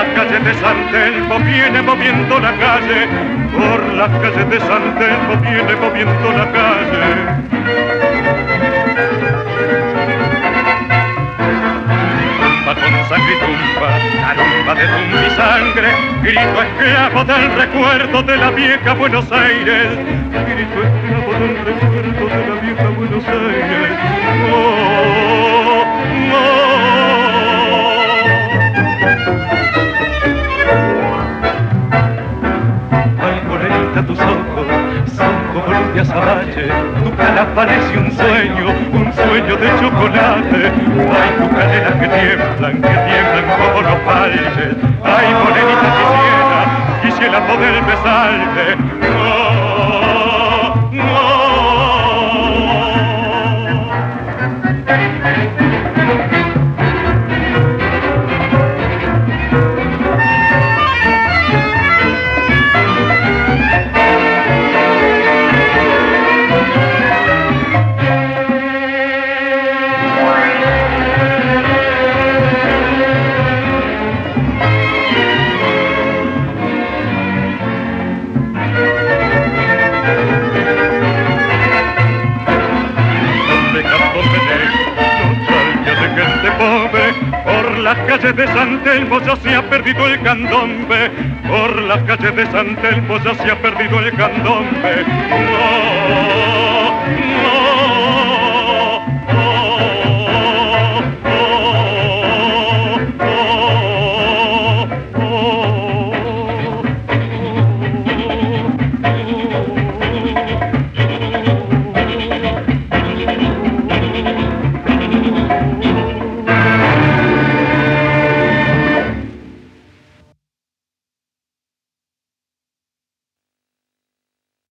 calle de San Telmo viene moviendo la calle, por las calles de San Telmo viene moviendo la calle. Con sangre y tumba, carumba de tumba y sangre, grito esclavo del recuerdo de la vieja Buenos Aires, grito esclavo del recuerdo de la vieja Buenos Aires. Oh, oh. Ay, morenita, tus ojos son como luz de azabache, tu cara parece un sueño de chocolate. Ay, tu caderas que tiemblan como los valles. Ay, morenita, quisiera poder besarte. No, no. Por las calles de San Telmo ya se ha perdido el candombe, por las calles de San Telmo ya se ha perdido el candombe. No, no.